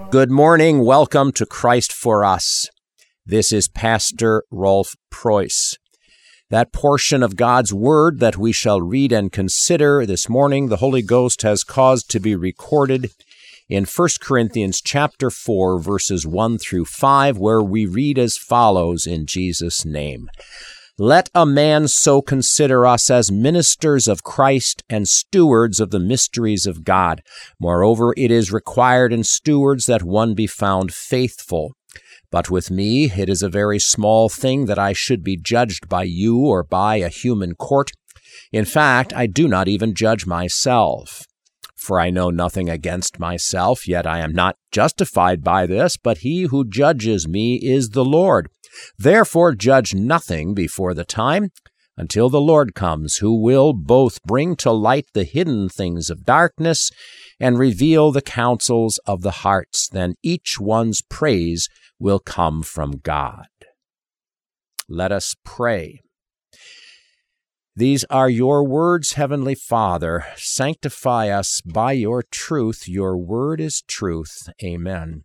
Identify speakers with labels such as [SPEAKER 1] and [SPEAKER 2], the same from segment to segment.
[SPEAKER 1] Good morning. Welcome to Christ for Us. This is Pastor Rolf Preuss. That portion of God's Word that we shall read and consider this morning, the Holy Ghost has caused to be recorded in 1 Corinthians chapter 4, verses 1 through 5, where we read as follows in Jesus' name. Let a man so consider us as ministers of Christ and stewards of the mysteries of God. Moreover, it is required in stewards that one be found faithful. But with me it is a very small thing that I should be judged by you or by a human court. In fact, I do not even judge myself. For I know nothing against myself, yet I am not justified by this, but he who judges me is the Lord. Therefore judge nothing before the time, until the Lord comes, who will both bring to light the hidden things of darkness and reveal the counsels of the hearts. Then each one's praise will come from God. Let us pray. These are your words, Heavenly Father. Sanctify us by your truth. Your word is truth. Amen.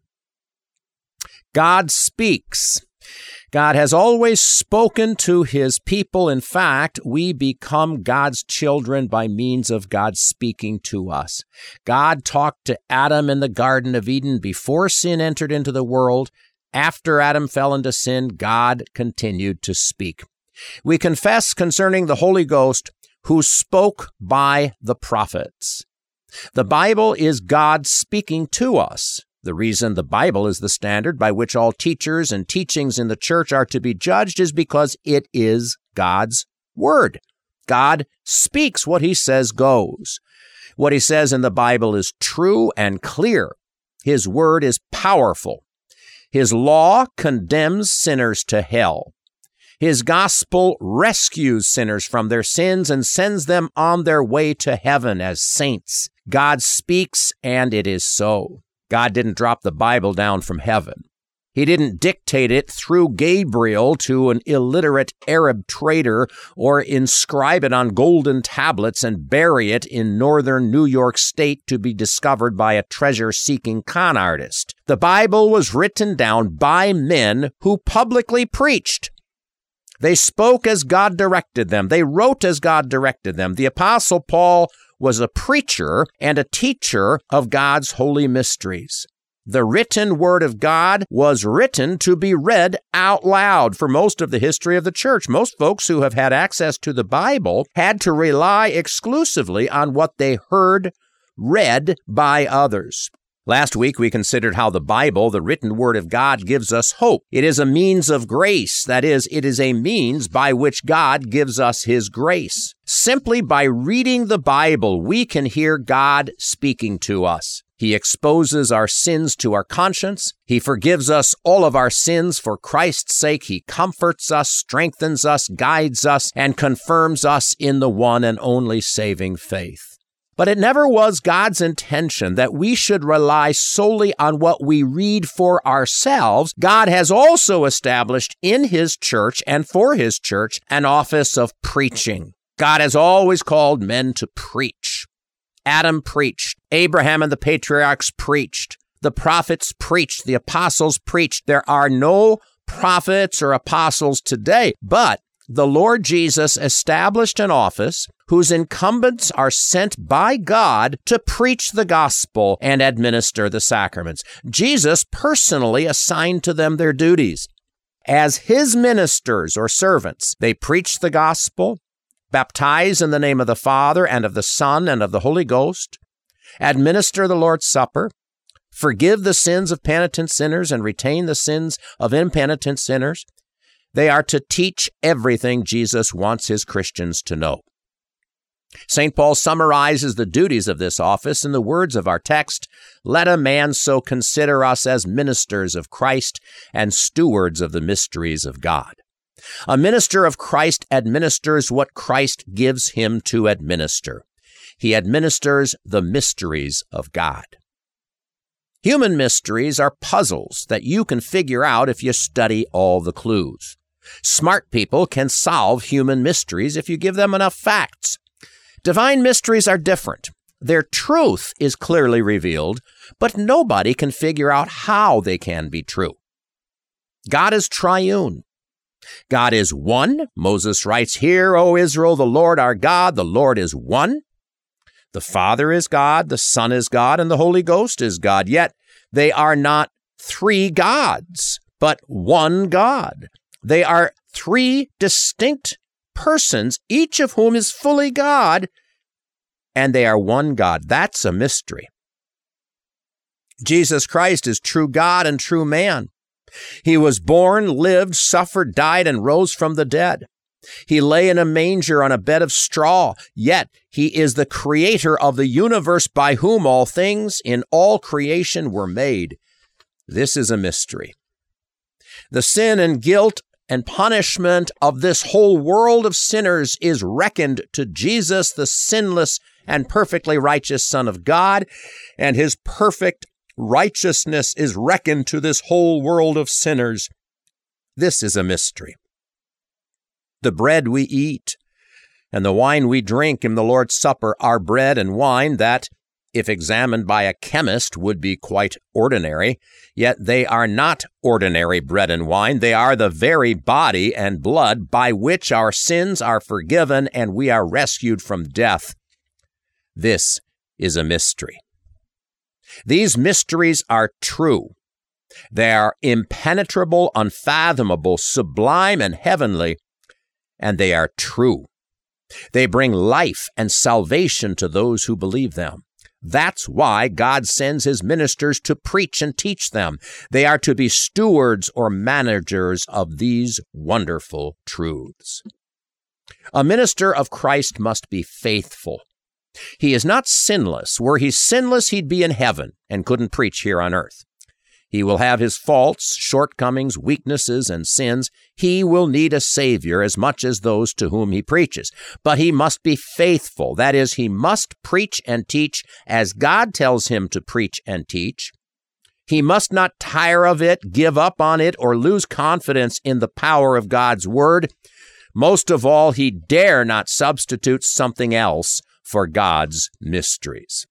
[SPEAKER 1] God speaks. God has always spoken to his people. In fact, we become God's children by means of God speaking to us. God talked to Adam in the Garden of Eden before sin entered into the world. After Adam fell into sin, God continued to speak. We confess concerning the Holy Ghost, who spoke by the prophets. The Bible is God speaking to us. The reason the Bible is the standard by which all teachers and teachings in the church are to be judged is because it is God's Word. God speaks. What he says goes. What he says in the Bible is true and clear. His Word is powerful. His law condemns sinners to hell. His gospel rescues sinners from their sins and sends them on their way to heaven as saints. God speaks, and it is so. God didn't drop the Bible down from heaven. He didn't dictate it through Gabriel to an illiterate Arab trader or inscribe it on golden tablets and bury it in northern New York State to be discovered by a treasure-seeking con artist. The Bible was written down by men who publicly preached. They spoke as God directed them. They wrote as God directed them. The Apostle Paul was a preacher and a teacher of God's holy mysteries. The written Word of God was written to be read out loud for most of the history of the church. Most folks who have had access to the Bible had to rely exclusively on what they heard read by others. Last week, we considered how the Bible, the written Word of God, gives us hope. It is a means of grace. That is, it is a means by which God gives us His grace. Simply by reading the Bible, we can hear God speaking to us. He exposes our sins to our conscience. He forgives us all of our sins for Christ's sake. He comforts us, strengthens us, guides us, and confirms us in the one and only saving faith. But it never was God's intention that we should rely solely on what we read for ourselves. God has also established in His church and for His church an office of preaching. God has always called men to preach. Adam preached. Abraham and the patriarchs preached. The prophets preached. The apostles preached. There are no prophets or apostles today, but the Lord Jesus established an office whose incumbents are sent by God to preach the gospel and administer the sacraments. Jesus personally assigned to them their duties. As His ministers or servants, they preach the gospel, baptize in the name of the Father and of the Son and of the Holy Ghost, administer the Lord's Supper, forgive the sins of penitent sinners and retain the sins of impenitent sinners. They are to teach everything Jesus wants His Christians to know. St. Paul summarizes the duties of this office in the words of our text, "Let a man so consider us as ministers of Christ and stewards of the mysteries of God." A minister of Christ administers what Christ gives him to administer. He administers the mysteries of God. Human mysteries are puzzles that you can figure out if you study all the clues. Smart people can solve human mysteries if you give them enough facts. Divine mysteries are different. their truth is clearly revealed, but nobody can figure out how they can be true. God is triune. God is one. Moses writes, "Hear, O Israel, the Lord our God, the Lord is one." The Father is God, the Son is God, and the Holy Ghost is God. Yet they are not three gods, but one God. They are three distinct persons, each of whom is fully God, and they are one God. That's a mystery. Jesus Christ is true God and true man. He was born, lived, suffered, died, and rose from the dead. He lay in a manger on a bed of straw, yet he is the creator of the universe by whom all things in all creation were made. This is a mystery. The sin and guilt and punishment of this whole world of sinners is reckoned to Jesus, the sinless and perfectly righteous Son of God, and his perfect righteousness is reckoned to this whole world of sinners. This is a mystery. The bread we eat and the wine we drink in the Lord's Supper are bread and wine that, if examined by a chemist, would be quite ordinary, yet they are not ordinary bread and wine. They are the very body and blood by which our sins are forgiven and we are rescued from death. This is a mystery. These mysteries are true. They are impenetrable, unfathomable, sublime, and heavenly, and they are true. They bring life and salvation to those who believe them. That's why God sends his ministers to preach and teach them. They are to be stewards or managers of these wonderful truths. A minister of Christ must be faithful. He is not sinless. Were he sinless, he'd be in heaven and couldn't preach here on earth. He will have his faults, shortcomings, weaknesses, and sins. He will need a Savior as much as those to whom he preaches. But he must be faithful. That is, he must preach and teach as God tells him to preach and teach. He must not tire of it, give up on it, or lose confidence in the power of God's word. Most of all, he dare not substitute something else for God's mysteries.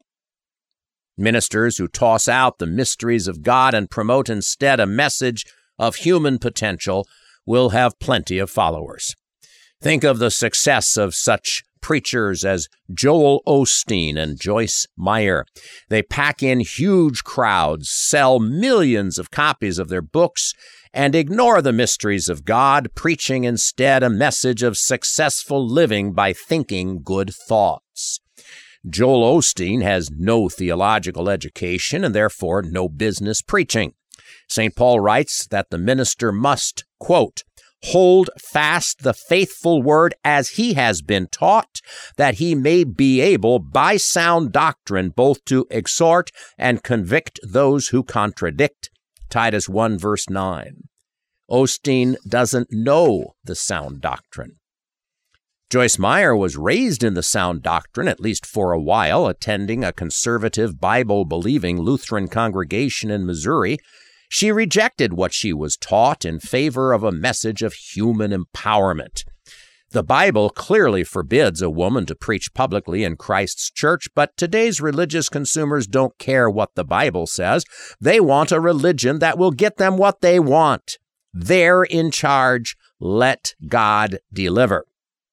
[SPEAKER 1] Ministers who toss out the mysteries of God and promote instead a message of human potential will have plenty of followers. Think of the success of such preachers as Joel Osteen and Joyce Meyer. They pack in huge crowds, sell millions of copies of their books, and ignore the mysteries of God, preaching instead a message of successful living by thinking good thoughts. Joel Osteen has no theological education and therefore no business preaching. St. Paul writes that the minister must, quote, hold fast the faithful word as he has been taught, that he may be able by sound doctrine both to exhort and convict those who contradict. Titus 1, verse 9. Osteen doesn't know the sound doctrine. Joyce Meyer was raised in the sound doctrine, at least for a while, attending a conservative, Bible-believing Lutheran congregation in Missouri. She rejected what she was taught in favor of a message of human empowerment. The Bible clearly forbids a woman to preach publicly in Christ's church, but today's religious consumers don't care what the Bible says. They want a religion that will get them what they want. They're in charge. Let God deliver.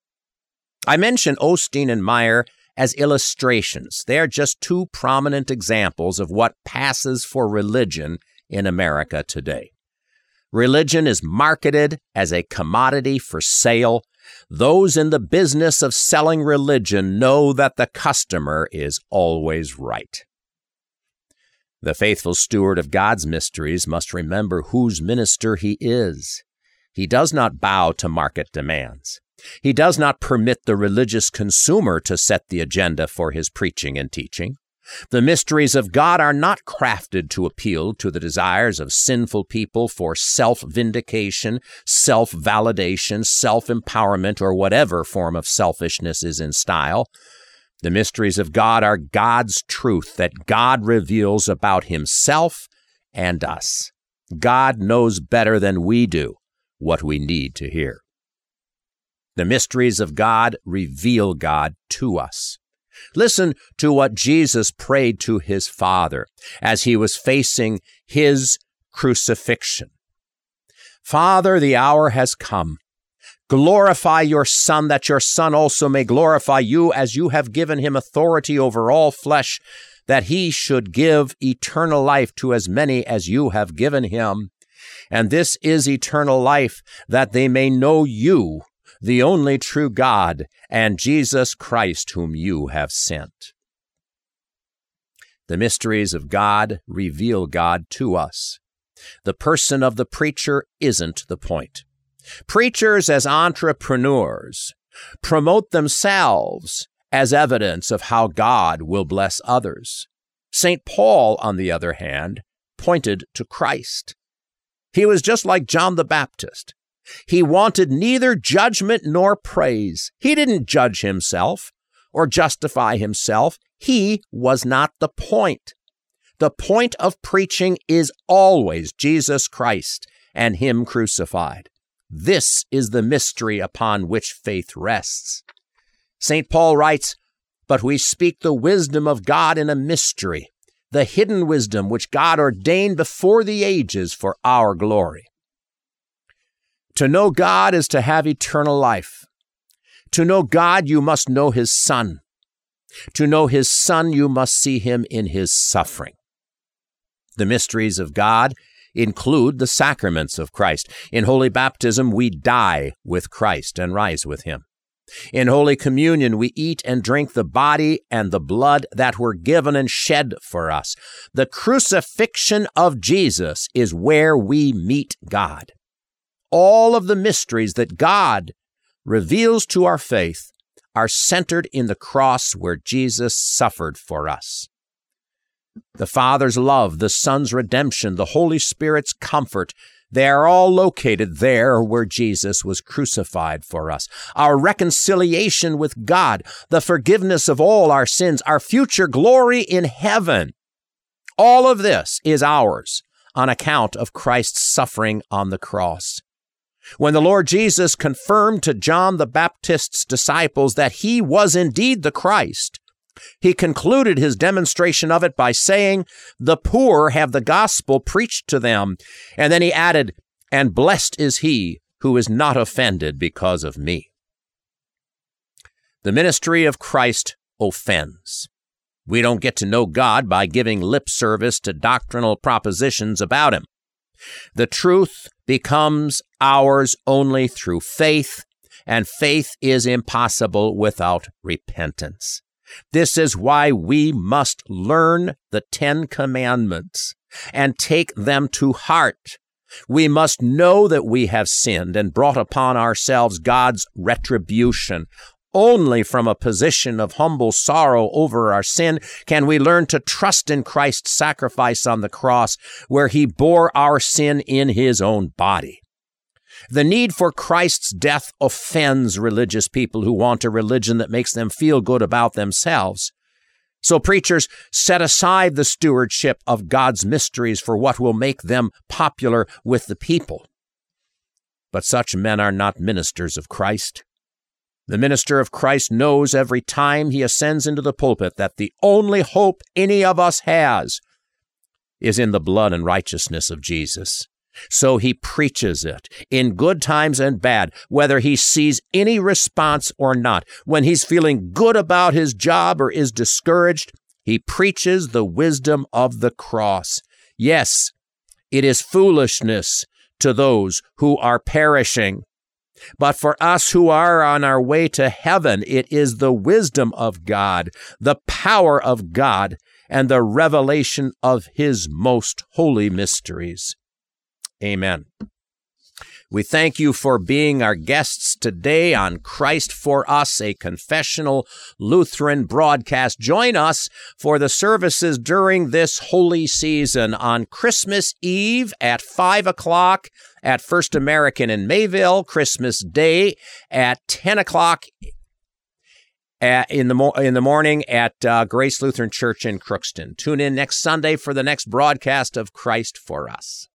[SPEAKER 1] I mention Osteen and Meyer as illustrations. They are just two prominent examples of what passes for religion in America today. Religion is marketed as a commodity for sale. Those in the business of selling religion know that the customer is always right. The faithful steward of God's mysteries must remember whose minister he is. He does not bow to market demands. He does not permit the religious consumer to set the agenda for his preaching and teaching. The mysteries of God are not crafted to appeal to the desires of sinful people for self-vindication, self-validation, self-empowerment, or whatever form of selfishness is in style. The mysteries of God are God's truth that God reveals about himself and us. God knows better than we do what we need to hear. The mysteries of God reveal God to us. Listen to what Jesus prayed to his Father as he was facing his crucifixion. Father, the hour has come. Glorify your Son, that your Son also may glorify you, as you have given him authority over all flesh, that he should give eternal life to as many as you have given him. And this is eternal life, that they may know you, the only true God, and Jesus Christ, whom you have sent. The mysteries of God reveal God to us. The person of the preacher isn't the point. Preachers as entrepreneurs promote themselves as evidence of how God will bless others. St. Paul, on the other hand, pointed to Christ. He was just like John the Baptist. He wanted neither judgment nor praise. He didn't judge himself or justify himself. He was not the point. The point of preaching is always Jesus Christ and him crucified. This is the mystery upon which faith rests. St. Paul writes, "But we speak the wisdom of God in a mystery, the hidden wisdom which God ordained before the ages for our glory." To know God is to have eternal life. To know God, you must know his Son. To know his Son, you must see him in his suffering. The mysteries of God include the sacraments of Christ. In Holy Baptism, we die with Christ and rise with him. In Holy Communion, we eat and drink the body and the blood that were given and shed for us. The crucifixion of Jesus is where we meet God. All of the mysteries that God reveals to our faith are centered in the cross where Jesus suffered for us. The Father's love, the Son's redemption, the Holy Spirit's comfort, they are all located there where Jesus was crucified for us. Our reconciliation with God, the forgiveness of all our sins, our future glory in heaven, all of this is ours on account of Christ's suffering on the cross. When the Lord Jesus confirmed to John the Baptist's disciples that he was indeed the Christ, he concluded his demonstration of it by saying, "The poor have the gospel preached to them." And then he added, "And blessed is he who is not offended because of me." The ministry of Christ offends. We don't get to know God by giving lip service to doctrinal propositions about him. The truth becomes ours only through faith, and faith is impossible without repentance. This is why we must learn the 10 Commandments and take them to heart. We must know that we have sinned and brought upon ourselves God's retribution. Only from a position of humble sorrow over our sin can we learn to trust in Christ's sacrifice on the cross, where he bore our sin in his own body. The need for Christ's death offends religious people who want a religion that makes them feel good about themselves. So preachers set aside the stewardship of God's mysteries for what will make them popular with the people. But such men are not ministers of Christ. The minister of Christ knows every time he ascends into the pulpit that the only hope any of us has is in the blood and righteousness of Jesus. So he preaches it in good times and bad, whether he sees any response or not. When he's feeling good about his job or is discouraged, he preaches the wisdom of the cross. Yes, it is foolishness to those who are perishing. But for us who are on our way to heaven, it is the wisdom of God, the power of God, and the revelation of his most holy mysteries. Amen. We thank you for being our guests today on Christ for Us, a confessional Lutheran broadcast. Join us for the services during this holy season on Christmas Eve at 5 o'clock at First American in Mayville, Christmas Day at 10 o'clock in the morning at Grace Lutheran Church in Crookston. Tune in next Sunday for the next broadcast of Christ for Us.